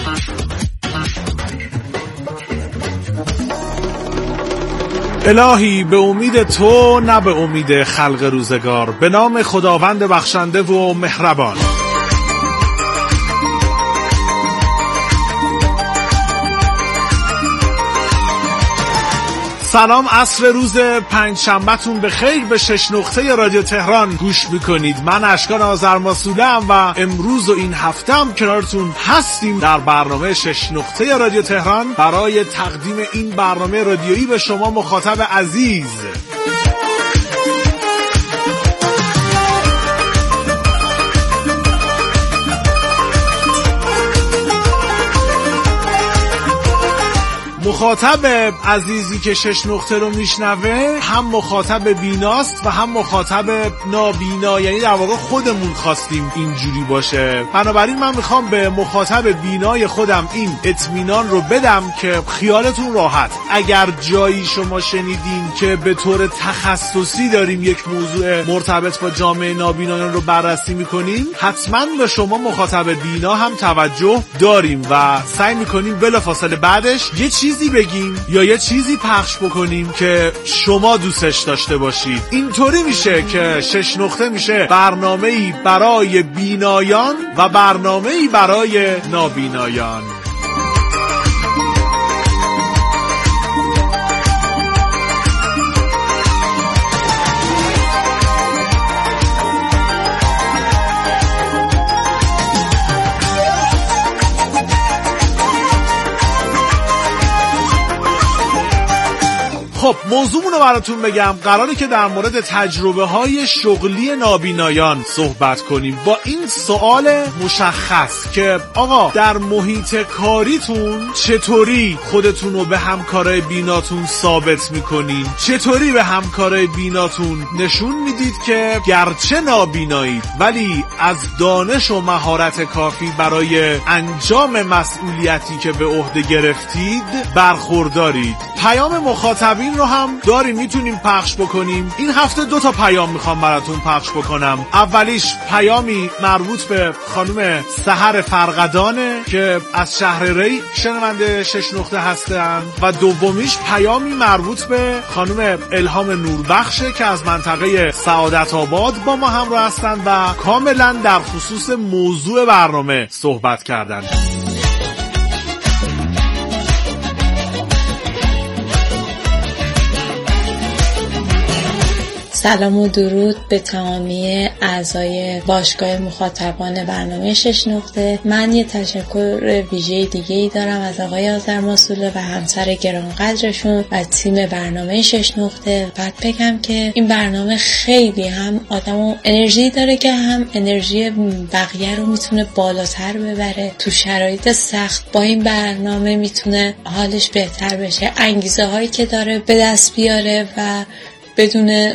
الهی به امید تو نه به امید خلق روزگار، به نام خداوند بخشنده و مهربان. سلام، عصر روز پنجشنبه‌تون به خیر. به 6 نقطه رادیو تهران گوش میکنید. من اشکان آذرماسوله‌ام و امروز و این هفته‌ام کنارتون هستیم در برنامه 6 نقطه رادیو تهران برای تقدیم این برنامه رادیویی به شما مخاطب عزیز. مخاطب عزیزی که 6 نقطه رو میشنوه هم مخاطب بیناست و هم مخاطب نابینا، یعنی در واقع خودمون خواستیم اینجوری باشه. بنابراین من میخوام به مخاطب بینای خودم این اطمینان رو بدم که خیالتون راحت. اگر جایی شما شنیدین که به طور تخصصی داریم یک موضوع مرتبط با جامعه نابینایان رو بررسی میکنیم، حتما به شما مخاطب بینا هم توجه داریم و سعی میکنیم بلافاصله بعدش یه چیزی بگیم یا یه چیزی پخش بکنیم که شما دوستش داشته باشید. اینطوری میشه که 6 نقطه میشه برنامه‌ای برای بینایان و برنامه‌ای برای نابینایان. خب موضوعمون رو براتون بگم. قراره که در مورد تجربه های شغلی نابینایان صحبت کنیم با این سوال مشخص که آقا در محیط کاریتون چطوری خودتون رو به همکارای بیناتون ثابت میکنین؟ چطوری به همکارای بیناتون نشون میدید که گرچه نابینایید ولی از دانش و مهارت کافی برای انجام مسئولیتی که به عهده گرفتید برخوردارید؟ پیام مخاطبین رو هم داریم، میتونیم پخش بکنیم. این هفته 2 تا پیام میخوام براتون پخش بکنم. اولیش پیامی مربوط به خانم سحر فرقدانه که از شهر ری شنونده 6 نقطه هستن و دومیش پیامی مربوط به خانم الهام نوربخشه که از منطقه سعادت آباد با ما همراه هستن و کاملا در خصوص موضوع برنامه صحبت کردن. سلام و درود به تمامی اعضای باشگاه مخاطبان برنامه 6 نقطه. من یه تشکر ویژه دیگه‌ای دارم از آقای آذرماسوله و همسر گرانقدرشون و تیم برنامه 6 نقطه. بعد بگم که این برنامه خیلی هم آدمو انرژی داره که هم انرژی بقیه رو میتونه بالاتر ببره. تو شرایط سخت با این برنامه میتونه حالش بهتر بشه، انگیزه هایی که داره به دست بیاره و بدون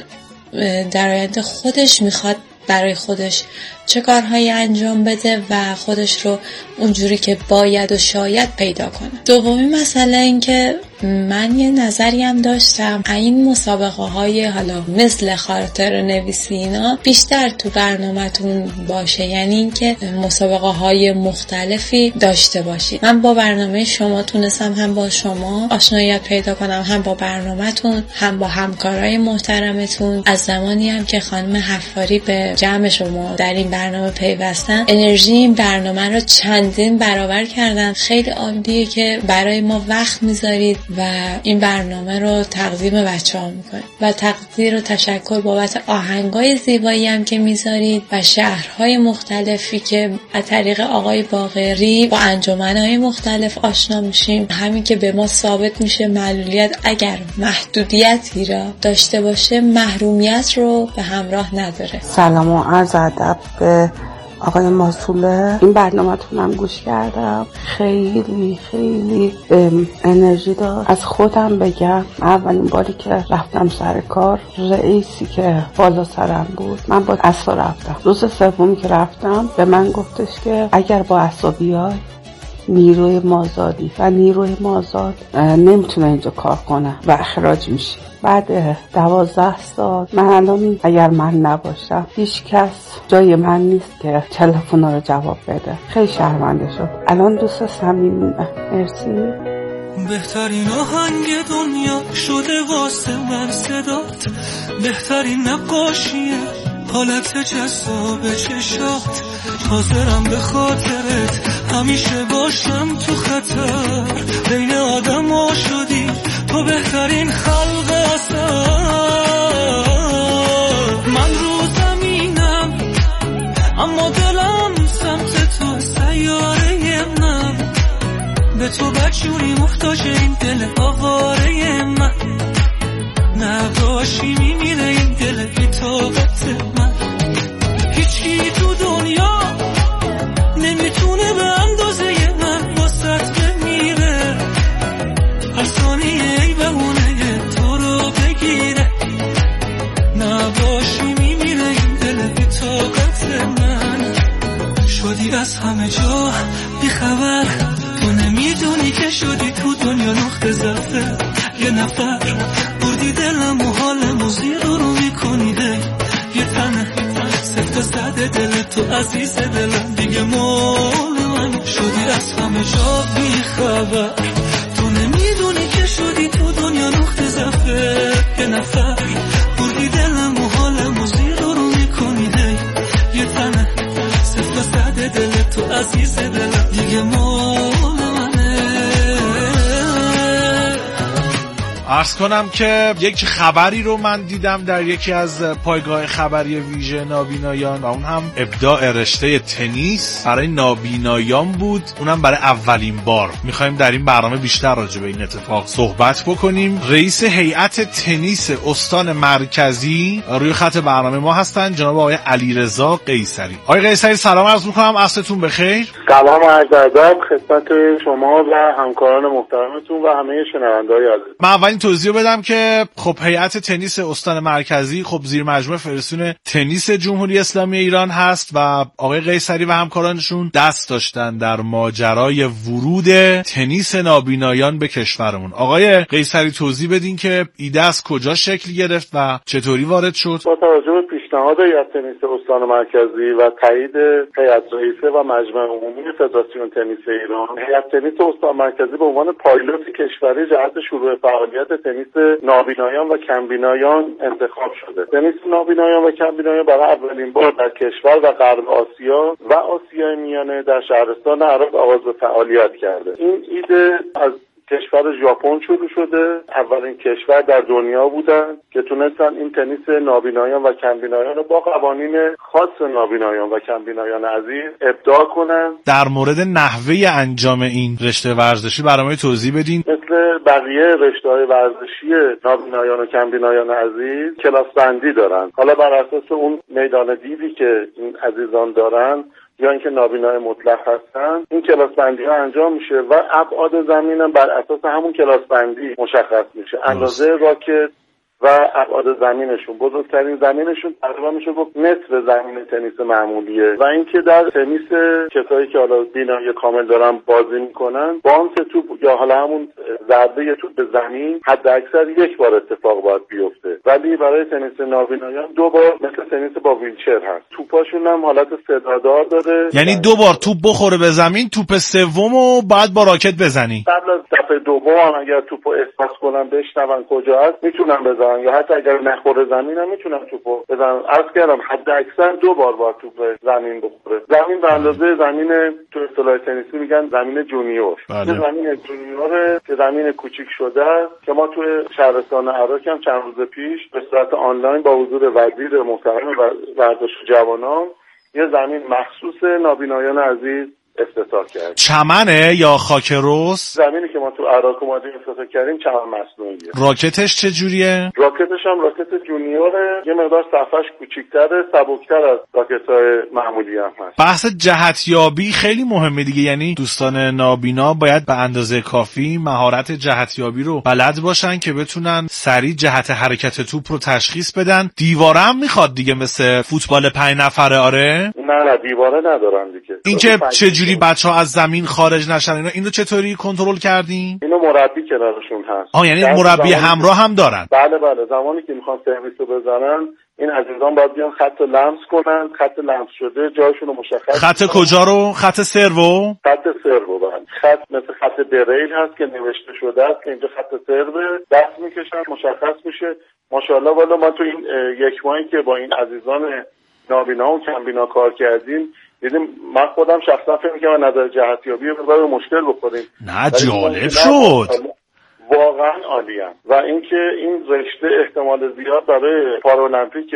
در آینده خودش میخواد برای خودش چه کارهایی انجام بده و خودش رو اونجوری که باید و شاید پیدا کنه. دومی مسئله این که من یه نظری هم داشتم این مسابقه های حالا مثل خاطر نویسی اینا بیشتر تو برنامه‌تون باشه، یعنی این که مسابقه های مختلفی داشته باشید. من با برنامه شما تونستم هم با شما آشناییت پیدا کنم، هم با برنامه‌تون، هم با همکارای محترمتون. از زمانی هم که خانم حفاری به جمع شما در این برنامه پیوستن، انرژی این برنامه رو چندین برابر کردن. خیلی عالیه که برای ما وقت میذارید و این برنامه رو تقدیم بچه‌ها میکنید و تقدیر و تشکر بابت آهنگای زیبایی هم که میذارید و شهرهای مختلفی که از طریق آقای باقری با انجمنهای مختلف آشنا میشیم. همین که به ما ثابت میشه معلولیت اگر محدودیتی را داشته باشه محرومیت رو به همراه نداره. سلام و عرض ادب به آقای ماسوله. این برنامه‌تونم گوش کردم، خیلی خیلی انرژی داد. از خودم بگم اولین باری که رفتم سر کار، رئیسی که بالا سرم بود، من با اسبا رفتم. روز سومی که رفتم به من گفتش که اگر با اسبا بیای نیروی مازادی و نیروی مازاد نمیتونه اینجا کار کنه و اخراج میشه. بعد 12 سال من الان اگر من نباشم هیچ کس جای من نیست که تلفن رو جواب بده. خیلی شرمنده شد. الان دوست صمیمیمه. مرسی. بهترین آهنگ دنیا شده واسه من صدات، بهترین نقاشیه حالت جذاب چشات، حاضرم به خاطرت همیشه باشم تو خطر، بین آدم ها شدی تو بهترین خلق اثر. من رو زمینم اما دلم سمت تو، سیاره من به تو بدجوری محتاج این دل آواره من، نباشی میمیره این دل بی طاقت من. هیچی تو دنیا نمیتونه به اندازه من واسط بمیره، هر ثانیه ای بهونه تو رو بگیره، نباشی میمیره این دل بی طاقت من. شدی از همه جا بی خبر، تو نمیدونی که شدی تو دنیا نقطه ضعف یه نفر، بردی دلم و حالم و زیر رو میکنی یه تنه سفت و زده دل تو عزیز دلم دیگه مال من. شدی از همه جا بی خبر، تو نمیدونی که شدی تو دنیا نقطه ضعف یه نفر، بردی دلم و حالم و زیر رو میکنی یه تنه سفت و زده دل تو عزیز دلم دیگه مال. عرض کنم که یک خبری رو من دیدم در یکی از پایگاه خبری ویژه نابینایان و اون هم ابداع رشته تنیس برای نابینایان بود، اونم برای اولین بار. میخوایم در این برنامه بیشتر راجع به این اتفاق صحبت بکنیم. رئیس هیئت تنیس استان مرکزی روی خط برنامه ما هستن، جناب آقای علیرضا قیصری. آقای قیصری سلام عرض میکنم، عصرتون بخیر. سلام عرض ادب خدمت شما و همکاران محترمتون و همه شنونده‌های عزیز. من اولین توضیح بدم که خب هیئت تنیس استان مرکزی خب زیر مجموعه فدراسیون تنیس جمهوری اسلامی ایران هست و آقای قیصری و همکارانشون دست داشتن در ماجرای ورود تنیس نابینایان به کشورمون. آقای قیصری توضیح بدین که ایده از کجا شکل گرفت و چطوری وارد شد؟ با توجه به پیشنهاد هیئت تنیس استان مرکزی و تایید هیئت رئیسه و مجمع عمومی فدراسیون تنیس ایران، هیئت تنیس استان مرکزی به عنوان پایلوت کشوری جهت شروع فعالیت تنیس نابینایان و کمبینایان انتخاب شده. تنیس نابینایان و کمبینایان برای اولین بار در کشور و غرب آسیا و آسیای میانه در شهرستان عراق آغاز به فعالیت کرده. این ایده از کشور ژاپن شروع شده. اولین کشور در دنیا بودن که تونستن این تنیس نابینایان و کمبینایان رو با قوانین خاص نابینایان و کمبینایان عزیز ابداع کنن. در مورد نحوه انجام این رشته ورزشی برام توضیح بدین. مثل بقیه رشته‌های ورزشی نابینایان و کمبینایان عزیز کلاس بندی دارن. حالا بر اساس اون میدان دیدی که این عزیزان دارن یا اینکه نابینای مطلق هستن، این کلاس بندی ها انجام میشه و ابعاد زمین هم بر اساس همون کلاس بندی مشخص میشه. اندازه راکت و ابعاد زمینشون، بزرگترین زمینشون تقریبا میشه گفت نصف زمین تنیس معمولیه و اینکه در تنیس کسایی که حالا بینایی کامل دارن بازی میکنن، بانس توپ یا حالا همون ضربه توپ به زمین حد اکثر یک بار اتفاق باید بیفته، ولی برای تنیس نابینایان 2 بار مثل تنیس با ویلچر هست. توپاشون هم حالت صدادار داره، یعنی 2 بار توپ بخوره به زمین، توپ سومو بعد با راکت بزنی. قبل از دفعه دوم اگر توپو احساس کنن بشنون کجا هست میتونن بزنن، یا حتی اگر نخوره زمین هم میتونن توپو بزنن. عرض کردم حد اکثر 2 بار با توپ زمین بخوره. زمین به اندازه زمین تو اصطلاح تنیسی میگن زمین جونیور. زمین جونیور که زمین کوچیک شده است که ما تو شهرستان عراق هم چند روز پیش به صورت آنلاین با حضور وزیر محترم ورزش جوانان یه زمین مخصوص نابینایان عزیز افتتاح کردیم. چمنه یا خاک رس؟ زمینی که ما تو عراق اومدیم افتتاح کردیم چمن مصنوعیه. راکتش چه جوریه؟ راکتش هم راکت جونیوره، یه مقدار صفحش کوچیک‌تره، سبک‌تر از راکت‌های معمولی هم هست. بحث جهتیابی خیلی مهمه دیگه، یعنی دوستان نابینا باید به اندازه کافی مهارت جهتیابی رو بلد باشن که بتونن سریع جهت حرکت توپ رو تشخیص بدن. دیواره هم میخواد دیگه مثل فوتبال 5 نفره. آره نه دیواره ندارن دیگه. این که چجوری بچه‌ها از زمین خارج نشن اینو چطوری کنترل کردین؟ اینو مربی کنارشون هست. یعنی مربی همراه هم دارن؟ بله زمانی که میخوان سرویسو بزنن این عزیزان باید بیان خط لمس کنن، خط لمس شده جایشون رو مشخص. خط کجا رو؟ خط سرو؟ خط سرو بله. خط مثل خط بریل هست که نوشته شده است که اینجا خط سرو، دست میکشن مشخص میشه. ماشاءالله والا ما تو این یک ماهی که با این عزیزان نابینا و کمبینا کار کردیم دیدیم، من خودم شخصا فکر می‌کنم نظر جهتیابی به مشکل بخوریم. نه جالب شد. واقعا عالیه. و اینکه این رشته احتمال زیاد برای پارالمپیک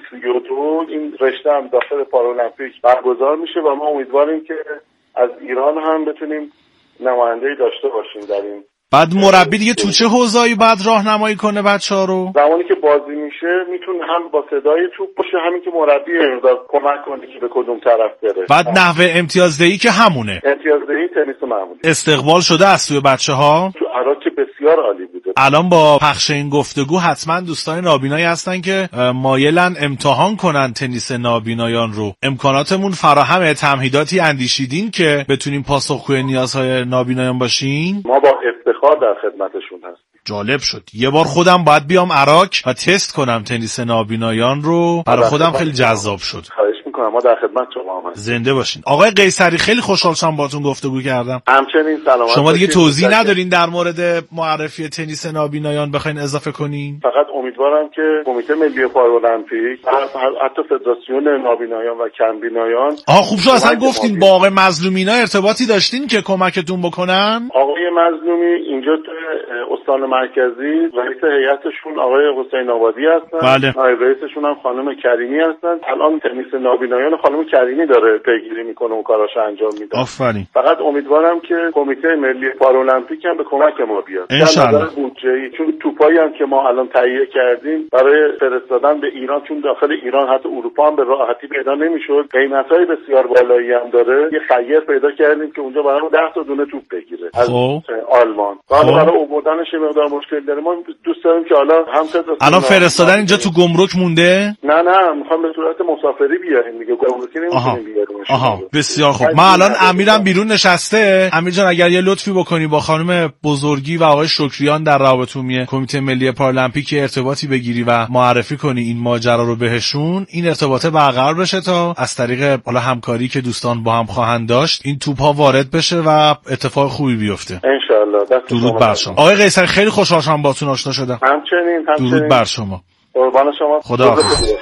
2032 این رشته هم داخل پارالمپیک برگزار میشه و ما امیدواریم که از ایران هم بتونیم نماینده‌ای داشته باشیم در این. بعد مربی دیگه تو چه حوزه‌ای بعد راهنمایی کنه بچه‌ها رو؟ زمانی که بازی میشه میتونه هم با صدای توپ باشه، همین که مربی مقدار کمک کنه که به کدوم طرف بره. بعد نحوه امتیازدهی که همونه. امتیازدهی تنیس معمولی. استقبال شده از سوی بچه‌ها؟ تو عراق بسیار عالی بوده. الان با پخش این گفتگو حتما دوستان نابینایی هستن که مایلن امتحان کنن تنیس نابینایان رو. امکاناتمون فراهمه؟ تمهیداتی اندیشیدین که بتونیم پاسخگوی نیازهای نابینایان باشین؟ ما با افتخار در خدمتشون هستیم. جالب شد. یه بار خودم باید بیام عراق و تست کنم تنیس نابینایان رو. برای خودم خیلی جذاب شد. خواهش میکنم. ما در خدمت شما هستیم. زنده باشین. آقای قیصری خیلی خوشحال شدم باهاتون گفتگو کردم. همچنین سلامت. شما دیگه توضیح ندارین در مورد معرفی تنیس نابینایان بخواین اضافه کنین؟ فقط امیدوارم که کمیته ملی پارالمپیک حتی فدراسیون نابینایان و کمبینایان خوب شد اصلا گفتین با آقای مظلومینا ارتباطی داشتین که کمکتون بکنن؟ آقای مظلومی اینجا استان مرکزی رئیس هیئتشون آقای حسین آبادی هستن. بله. نایب رئیسشون هم خانم کریمی هستن. الان تنیس نابینایان خانم کریمی داره پیگیری میکنه و کاراشو انجام میده. آفرین. فقط امیدوارم که کمیته ملی پارالمپیک هم به کمک ما بیاد. ان شاءالله. چون توپایی هم که ما الان تهیه کردیم برای فرستادن به ایران، چون داخل ایران حتی اروپا هم به راحتی پیدا نمیشد، قیمتای بسیار بالایی هم داره. یه خیر پیدا کردیم که اونجا برامون 10 تا دونه توپ بگیره از آلمان. حالا برای آوردنش مقدار مشکل داره. ما دوست داریم که حالا هم الان فرستادن اینجا تو گمرک مونده؟ نه میخوام به صورت مسافری بیاریم دیگه، گمرکی نمیتونیم بیاریم. بسیار خوب. من الان امیرم بیرون نشسته. امیر جان اگر یه لطفی بکنی با خانم بزرگی و آقای شکریان در رابطه عمومی کمیته ملی پارالمپیک ارتباطی بگیری و معرفی کنی این ماجرا رو بهشون، این ارتباطه برقرار بشه تا از طریق حالا همکاری که دوستان با هم خواهند داشت این توپ ها وارد بشه و اتفاق خوبی بیفته ان شاء الله. درود بر شما. آقای قیصری خیلی خوشحال شدم باهاتون آشنا شدم. همچنین. درود بر شما. قربان شما. خدا.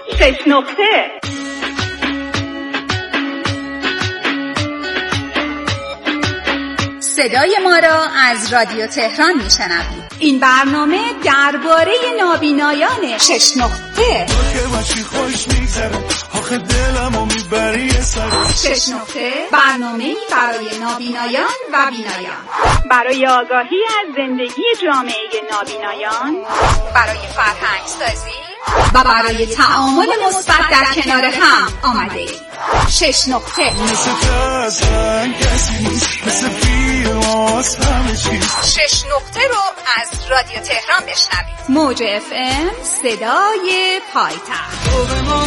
6 نقطه. صدای ما را از رادیو تهران میشنوید. این برنامه درباره نابینایان 6 نقطه. 6 نقطه برنامه‌ای برای نابینایان و بینایان، برای آگاهی از زندگی جامعه نابینایان، برای فرهنگ سازی و برای تعامل مثبت در کنار هم آمده. 6 نقطه. 6 نقطه رو از رادیو تهران بشنوید. موج FM صدای پایتخت. تو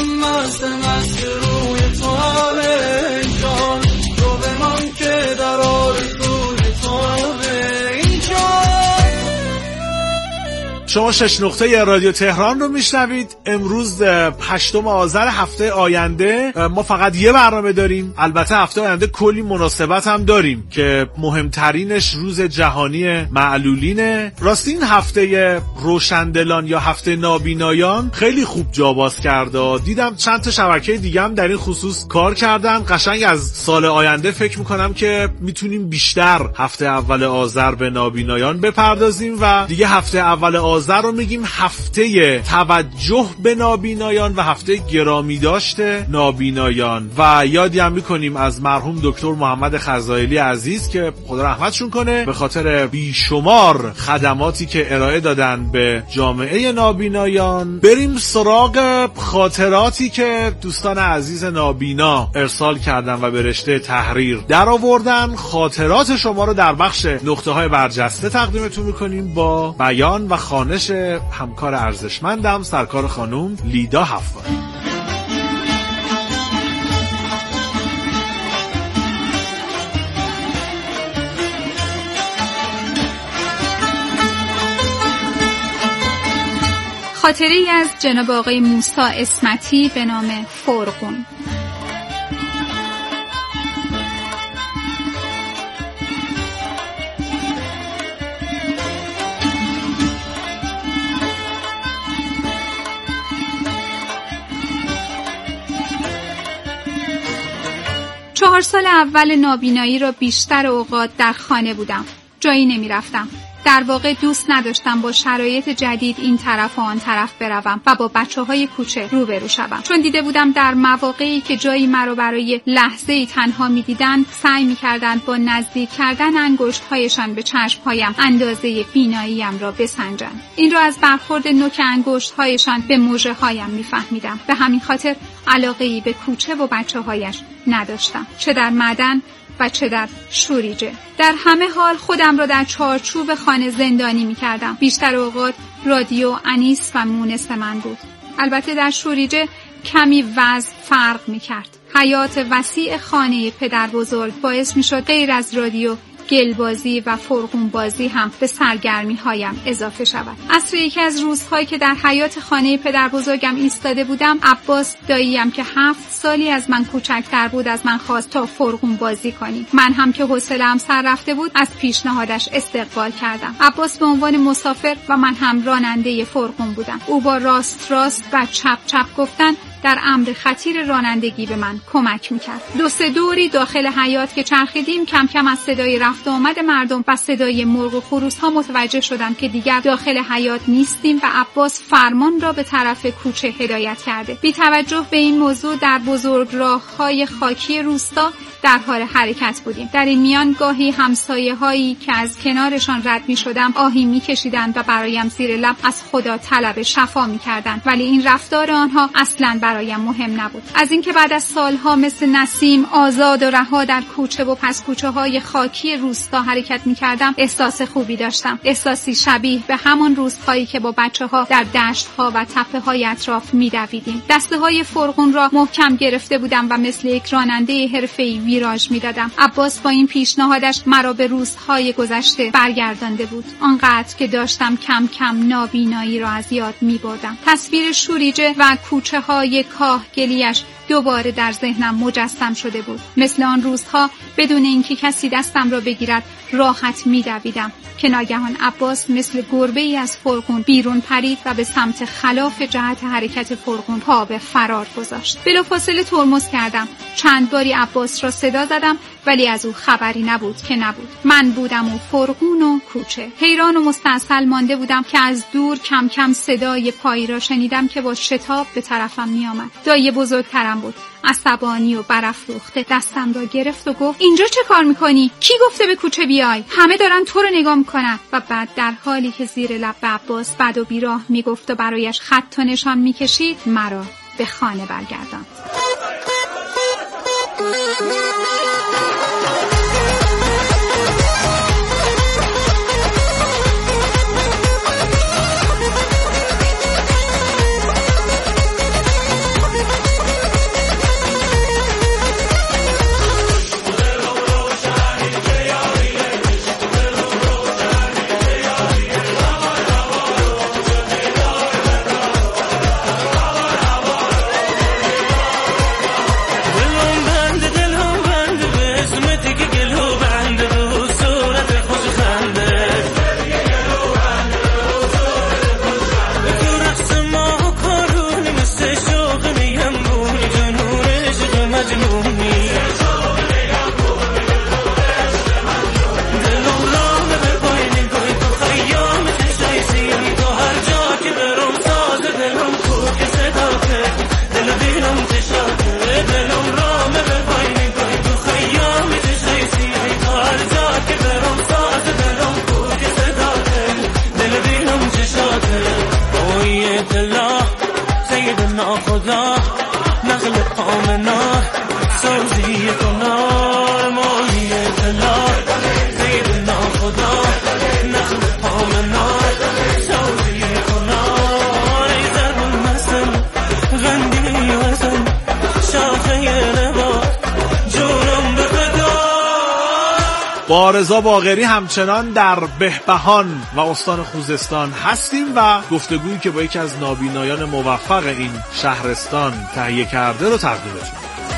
به من که در آرزوی تو شما 6 نقطه رادیو تهران رو میشنوید. امروز 8 آذر. هفته آینده ما فقط یه برنامه داریم. البته هفته آینده کلی مناسبت هم داریم که مهمترینش روز جهانی معلولینه. راستی این هفته روشندلان یا هفته نابینایان خیلی خوب جا باز کرده. دیدم چند تا شبکه دیگه هم در این خصوص کار کردن. قشنگ از سال آینده فکر میکنم که میتونیم بیشتر هفته اول آذر به نابینایان بپردازیم و دیگه هفته اول آذر رو میگیم هفته توجه به نابینایان و هفته گرامی داشته نابینایان و یادی هم میکنیم از مرحوم دکتر محمد خزائلی عزیز که خدا رحمتشون کنه به خاطر بیشمار خدماتی که ارائه دادن به جامعه نابینایان. بریم سراغ خاطراتی که دوستان عزیز نابینا ارسال کردن و به رشته تحریر در آوردن. خاطرات شما رو در بخش نقطه های برجسته تقدیمتون میکنیم با بیان و خوانش همکار ارزشمندم سرکار خانم لیدا حفاری. خاطره‌ای از جناب آقای موسی اسمتی به نام فرغون. چهار سال اول نابینایی را بیشتر اوقات در خانه بودم. جایی نمی رفتم. در واقع دوست نداشتم با شرایط جدید این طرف و آن طرف بروم و با بچه‌های کوچه روبرو شوم، چون دیده بودم در مواقعی که جایی مرا برای لحظه‌ای تنها می‌دیدند سعی می‌کردند با نزدیک کردن انگشت‌هایشان به چشم‌هایم اندازه بیناییم را بسنجند. این را از برخورد نوک انگشت‌هایشان به مژه‌هایم می‌فهمیدم. به همین خاطر علاقه‌ای به کوچه و بچه‌هایش نداشتم، چه در معدن و چه در شوریجه. در همه حال خودم را در چارچوب خانه زندانی می کردم. بیشتر اوقات رادیو انیس و مونس من بود. البته در شوریجه کمی وضع فرق می کرد. حیات وسیع خانه پدر بزرگ باعث می شد غیر از رادیو گلبازی و فرغون بازی هم به سرگرمی هایم اضافه شود. عصر یکی از روزهایی که در حیات خانه پدر بزرگم ایستاده بودم، عباس داییم که 7 سالی از من کوچکتر بود از من خواست تا فرغون بازی کنیم. من هم که حوصله‌ام سر رفته بود از پیشنهادش استقبال کردم. عباس به عنوان مسافر و من هم راننده فرغون بودم. او با راست و چپ گفتن در امر خطیر رانندگی به من کمک میکرد. 2-3 دوری داخل حیات که چرخیدیم کم کم از صدای رفت و آمد مردم و صدای مرغ و خروس ها متوجه شدم که دیگر داخل حیات نیستیم و عباس فرمان را به طرف کوچه هدایت کرده. بی توجه به این موضوع در بزرگ راه‌های خاکی روستا در حال حرکت بودیم. در این میان گاهی همسایه هایی که از کنارشان رد می شدم آهی می کشیدند و برایم زیر لب از خدا طلب شفا می کردند، ولی این رفتار آنها اصلاً برایم مهم نبود. از اینکه بعد از سالها مثل نسیم آزاد و رها در کوچه و پس کوچه های خاکی روستا حرکت می کردم احساس خوبی داشتم. احساسی شبیه به همان روزهایی که با بچه ها در دشت ها و تپه های اطراف می دویدیم. دسته های فرغون را محکم گرفته بودم و مثل یک راننده حرفه‌ای ویراژ میدادم. عباس با این پیشنهادش مرا به روزهای گذشته برگردانده بود، آنقدر که داشتم کم کم نابینایی را از یاد میبردم. تصویر شوریجه و کوچه های کاهگلیش دوباره در ذهنم مجسم شده بود. مثل آن روزها بدون اینکه کسی دستم را بگیرد راحت میدویدم که ناگهان عباس مثل گربه‌ای از فرغون بیرون پرید و به سمت خلاف جهت حرکت فرغون پا به فرار گذاشت. بلافاصله ترمز کردم. چند باری عباس را صدا زدم ولی از او خبری نبود که نبود. من بودم و فرغون و کوچه. حیران و مستعسل مانده بودم که از دور کم کم صدای پایی را شنیدم که با شتاب به طرفم می آمد. دایی بزرگترم بود. عصبانی و برافروخته دستم را گرفت و گفت اینجا چه کار میکنی؟ کی گفته به کوچه بیای؟ همه دارن تو رو نگاه میکنن. و بعد در حالی که زیر لب به عباس بد و بیراه میگفت و برایش خط و نشان میکشید مرا به خانه برگرداند. با رضا باقری همچنان در بهبهان و استان خوزستان هستیم و گفتگویی که با یکی از نابینایان موفق این شهرستان تهیه کرده رو تقدیمتون.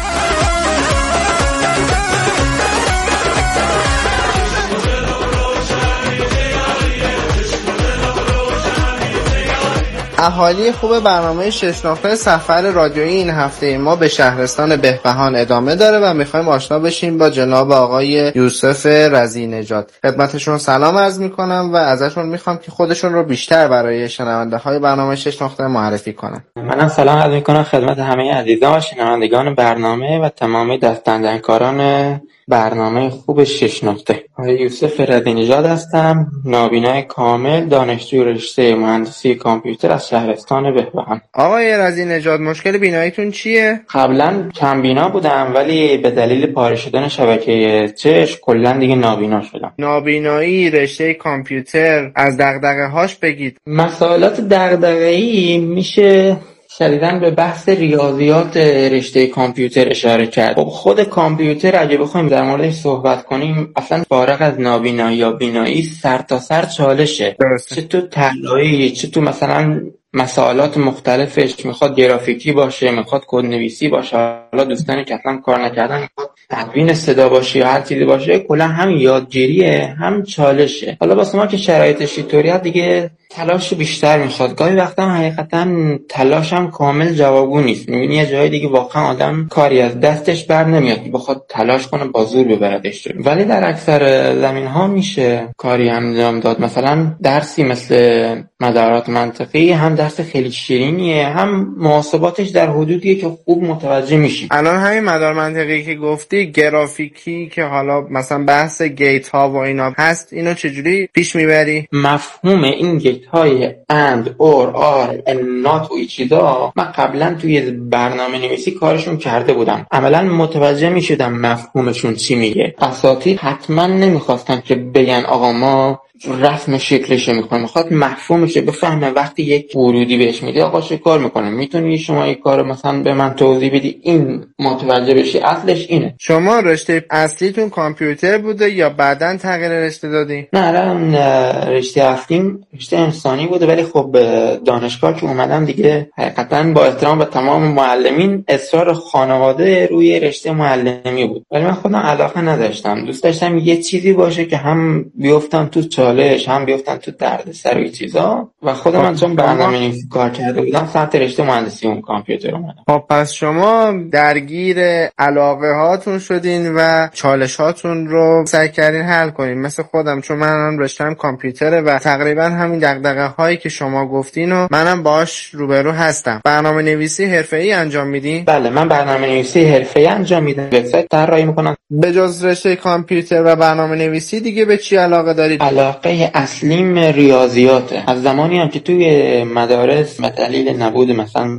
اهالی خوب برنامه 6 نقطه سفر رادیویی این هفته ما به شهرستان بهبهان ادامه داره و میخوایم آشنا بشیم با جناب آقای یوسف رضی نژاد. خدمتشون سلام عرض میکنم و ازشون میخوام که خودشون رو بیشتر برای شنونده های برنامه 6 نقطه معرفی کنن. منم سلام عرض میکنم خدمت همه عزیزان و شنوندگان برنامه و تمامی دست‌اندرکاران برنامه خوب 6 نقطه. آقای یوسف رضی نژاد هستم، نابینای کامل، دانشجوی رشته مهندسی کامپیوتر از شهرستان بهبهان. آقای رضی نژاد مشکل بیناییتون چیه؟ قبلا کم بینا بودم ولی به دلیل پاره شدن شبکه چشم کلا دیگه نابینا شدم. نابینایی، رشته کامپیوتر، از دغدغه‌هاش بگید. مسائلات دغدغه‌ای میشه شدیداً به بحث ریاضیات رشته کامپیوتر اشاره کرد. خود کامپیوتر اگه بخوایم در موردش صحبت کنیم اصلا فارغ از نابینایی یا بینایی سر تا سر چالشه. چه تو طراحی، چه تو مثلا مسائلات مختلفش، میخواد گرافیکی باشه، میخواد کدنویسی باشه، حالا دوستانی که اصلا کار نکردن میخواد تدوین صدا باشه یا هر چیزی باشه، کلا هم یادگیریه هم چالشه. حالا واسه ما که شرایطش اینطوریه دیگه تلاش بیشتر میخواد. گاهی وقتا حقیقتا تلاشم کامل جوابگو نیست. میبینی یه جای دیگه واقعا آدم کاری از دستش بر نمیاد، بخواد تلاش کنه با زور ببردش، ولی در اکثر زمین‌ها میشه کاری انجام داد. مثلا درسی مثل مدارات منطقی هم درس خیلی شیرینیه، هم محاسباتش در حدودیه که خوب متوجه میشی. الان همین مدار منطقی که گفتی، گرافیکی که حالا مثلا بحث گیت ها و اینا هست، اینو چجوری پیش میبری؟ مفهوم این گیت های اند، اور، آر، نات و این چیزا من قبلا توی برنامه نویسی کارشون کرده بودم، عملا متوجه میشدم مفهومشون چی میگه. اساتید حتما نمیخواستن که بگن آقا ما رسم شکلش میکنه، میخواد مفهومش بفهمه. وقتی یک ورودی بهش میده آقا چه کار میکنه، میتونی شما این کارو مثلا به من توضیح بدی این متوجه بشی اصلش اینه. شما رشته اصلیتون کامپیوتر بوده یا بعداً تغییر رشته دادی؟ نه الان رشته اصلیم رشته انسانی بوده، ولی خب دانشگاه که اومدم دیگه حقیقتا با احترام به تمام معلمین اصرار خانواده روی رشته معلمی بود، ولی من خودم علاقه نداشتم. دوست داشتم یه چیزی باشه که هم بیفتم تو چالش هم بیفتن تو دردسر و چیزا، و خودم من چون برنامه‌نویسی کار کرده بودم سمت رشته مهندسی اون کامپیوتر اومدم. خب پس شما درگیر علاقه هاتون شدین و چالش هاتون رو سعی کردین حل کنین. مثل خودم، چون منم رشته‌ام کامپیوتره و تقریبا همین دغدغه هایی که شما گفتین و منم باهاش روبرو هستم. برنامه‌نویسی حرفه‌ای انجام میدین؟ بله من برنامه‌نویسی حرفه‌ای انجام میدم، وبسایت طراحی میکنم. به جز رشته کامپیوتر و برنامه‌نویسی دیگه به چی علاقه دارید؟ علاقه اصلیم ریاضیاته. از زمانی هم که توی مدارس به دلیل نبود مثلا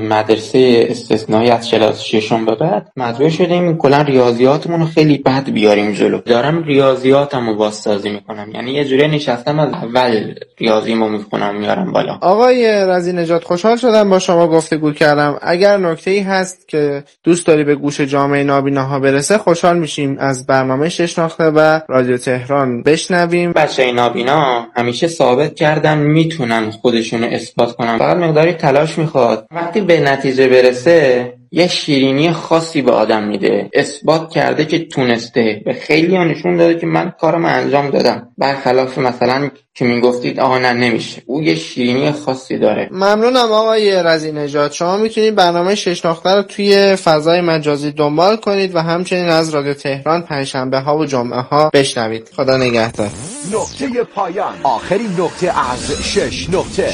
مدرسه استثنایی از کلاس 6 به بعد مجبور شدیم کلا ریاضیاتمون رو خیلی بد بیاریم جلو. دارم ریاضیاتمو بازسازی میکنم، یعنی یه جوری نشستم از اول ریاضیمو میخونم میارم بالا. آقای رضی نژاد خوشحال شدم با شما گفتگو کردم. اگر نکته‌ای هست که دوست داری به گوش جامعه نابیناها برسه خوشحال میشیم از برنامه 6 نقطه و رادیو تهران بشنویم. بچه‌های نابینا همیشه ثابت کردن میتونن خودشونو اثبات کنن، فقط مقداری تلاش میخواد. وقتی به نتیجه برسه یه شیرینی خاصی به آدم میده. اثبات کرده که تونسته، به خیلی ها نشون داده که من کارم انجام دادم، برخلاف مثلا که میگفتید آها نه نمیشه. او یه شیرینی خاصی داره. ممنونم آقای رضی نژاد. شما میتونید برنامه 6 نقطه رو توی فضای مجازی دنبال کنید و همچنین از رادیو تهران پنجشنبه ها و جمعه ها بشنوید. خدا نگهدار. نقطه پایان، آخرین نقطه از 6 نقطه.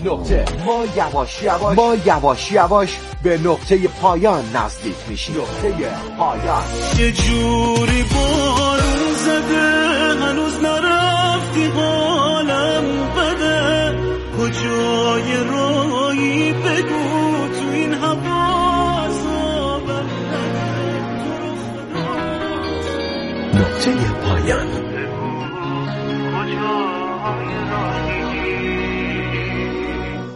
ما یواش یواش به نقطه پایان نزدیک میشیم. نقطه پایان. یه جوری بارون زده هنوز نرفتی، حالم بده، کجای راهی بگو تو این هوا زابم نقطه پایان.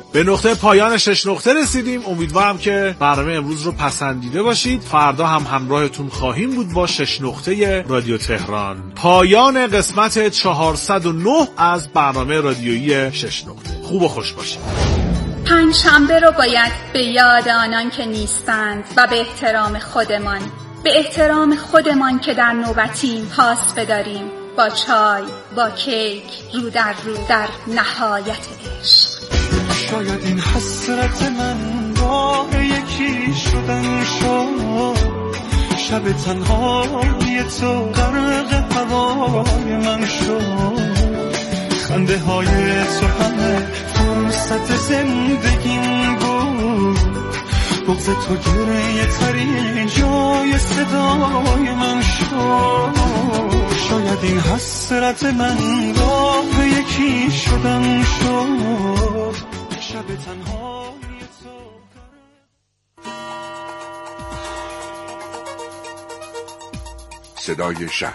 به نقطه پایان 6 نقطه رسیدیم. امیدوارم که برنامه امروز رو پسندیده باشید. فردا هم همراهتون خواهیم بود با 6 نقطه رادیو تهران. پایان قسمت 409 از برنامه رادیویی 6 نقطه. خوب و خوش باشید. پنجشنبه رو باید به یاد آنان که نیستند و به احترام خودمان، به احترام خودمان که در نوبتیم پاس بداریم، با چای، با کیک، رو در رو در نهایت عشق. شاید این حسرت من راه یکی شدن شد، شب تنهای تو غرق هوای من شد، خنده های تو همه فرصت زندگیم بود، بغض تو گریه ترین جای صدای من شد. شاید این حسرت من راه یکی شدن شد، شب تنهای تو. صدای شهر.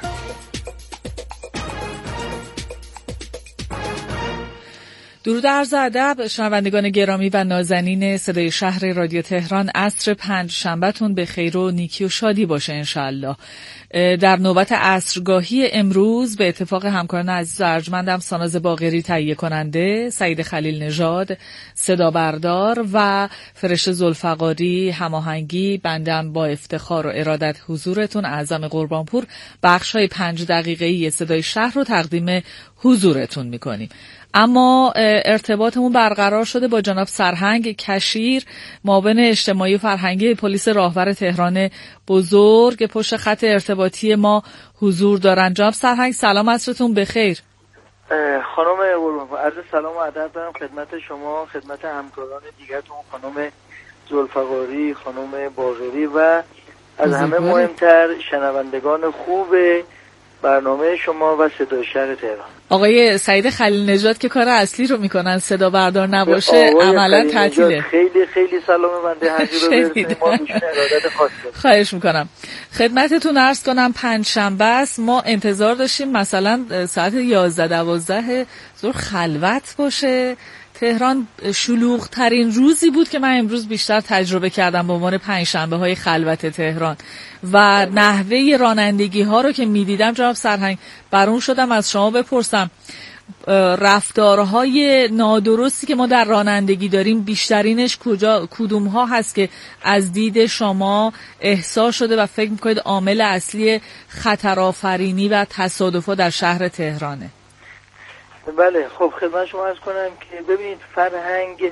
درود عرض ادب شنوندگان گرامی و نازنین صدای شهر رادیو تهران. عصر پنجشنبه‌تون به خیر و نیکی و شادی باشه انشالله. در نوبت عصرگاهی امروز به اتفاق همکاران عزیز و ارجمندم ساناز باقری تهیه کننده، سعید خلیل نژاد صدا بردار و فرشته ذوالفقاری هماهنگی، بندم با افتخار و ارادت حضورتون اعظم قربانپور بخش‌های 5 دقیقه‌ای صدای شهر رو تقدیم حضورتون می‌کنیم. اما ارتباطمون برقرار شده با جناب سرهنگ کشیر، معاون اجتماعی و فرهنگی پلیس راهور تهران بزرگ پشت خط ارتباطی ما حضور دارن. جناب سرهنگ سلام، عصرتون بخیر. خانم عرض سلام و ادب دارم خدمت شما، خدمت همکاران دیگرتون، خانم ذوالفقاری، خانم باقری و از همه مهمتر شنوندگان خوب برنامه شما و صدای شهر تهران. آقای سعید خلیل نژاد که کار اصلی رو میکنن، صدا بردار نباشه عملا تعطیله. خیلی خیلی سلام بنده حضور رو برسونیم، ما میشون ارادت خاص داریم. خواهش میکنم. خدمتتون عرض کنم پنجشنبه است، ما انتظار داشتیم مثلا ساعت 11-12 ظهر خلوت باشه. تهران شلوغ ترین روزی بود که من امروز بیشتر تجربه کردم به عنوان پنجشنبه های خلوت تهران و نحوه رانندگی ها رو که میدیدم جناب سرهنگ برون شدم از شما بپرسم رفتارهای نادرستی که ما در رانندگی داریم بیشترینش کدوم ها هست که از دید شما احساس شده و فکر میکنید عامل اصلی خطرآفرینی و تصادفات در شهر تهرانه؟ بله خب خدمت شما عرض کنم که ببینید فرهنگ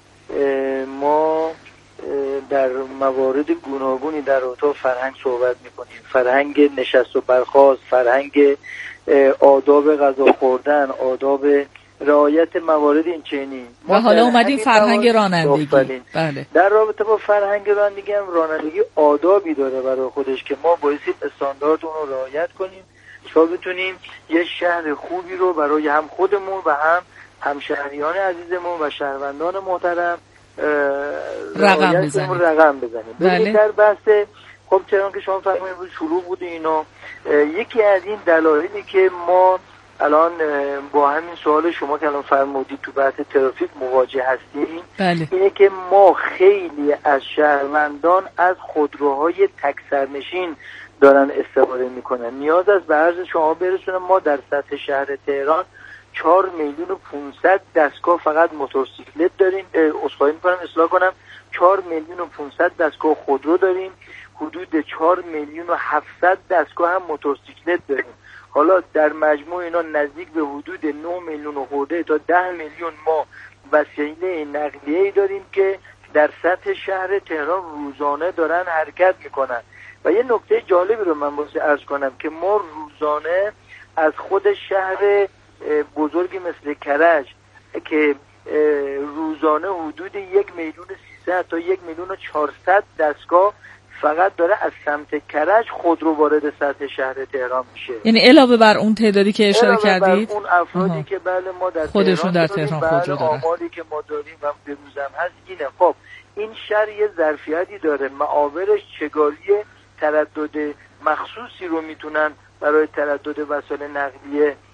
ما در موارد گوناگونی در اتاق فرهنگ صحبت میکنیم، فرهنگ نشست و برخاست، فرهنگ آداب غذا خوردن، آداب رعایت موارد این چنین. و حالا اومدیم فرهنگ رانندگی. بله. در رابطه با فرهنگ رانندگی هم رانندگی آدابی داره برای خودش که ما بایستی استاندارد اون رو رعایت کنیم تا بتونیم یه شهر خوبی رو برای هم خودمون و هم همشهریان عزیزمون و شهروندان محترم رقم بزنیم. بله. در بحث خب چون که شما فرمایید روز شروع بود اینا، یکی از این دلایلی که ما الان با همین سوال شما که الان فرمودید تو بحث ترافیک مواجه هستیم، بله. اینه که ما خیلی از شهروندان از خودروهای تک سرنشین دارن استفاده میکنن. نیاز است به عرض شما برسونم ما در سطح شهر تهران 4,500,000 دستگاه فقط موتورسیکلت داریم، عذرخواهی میکنم اصلاح کنم 4,500,000 دستگاه خودرو داریم، حدود 4,700,000 دستگاه هم موتورسیکلت داریم. حالا در مجموع اینا نزدیک به حدود 9 میلیون خورده تا 10 میلیون ما وسیله نقلیه‌ای داریم که در سطح شهر تهران روزانه دارن حرکت میکنن. و یه نکته جالبی رو من واسه عرض کنم که ما روزانه از خود شهر بزرگی مثل کرج که روزانه حدود 1,300,000 تا 1,400,000 دستگاه فقط داره از سمت کرج خودرو وارد سطح شهر تهران میشه. یعنی علاوه بر اون تعدادی که اشاره کردید، بر اون افرادی که بله ما در خودشون در تهران خودرو دارن، آماری که ما داریم و به روزم هست اینه. خب این شهر یه ظرفیتی داره، معاورش چگالی تردد مخصوصی رو میتونن برای تردد وسایل نقلیه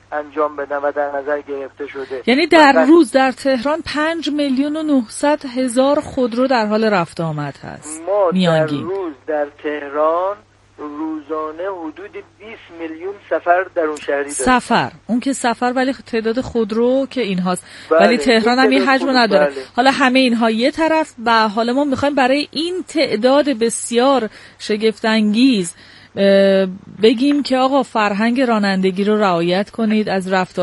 انجام بدن و در نظر گرفته شده. یعنی در روز در تهران 5,900,000 خودرو در حال رفت آمد هست ما میانگین. در روز در تهران روزانه حدود 20 میلیون سفر در اون شهری داریم. سفر اون که سفر، ولی تعداد خودرو که این هاست. بله. ولی تهران هم این حجم نداره. بله. حالا همه اینها یه طرف و حالا ما میخوایم برای این تعداد بسیار شگفت‌انگیز بگیم که آقا فرهنگ رانندگی رو رعایت کنید، از رفتار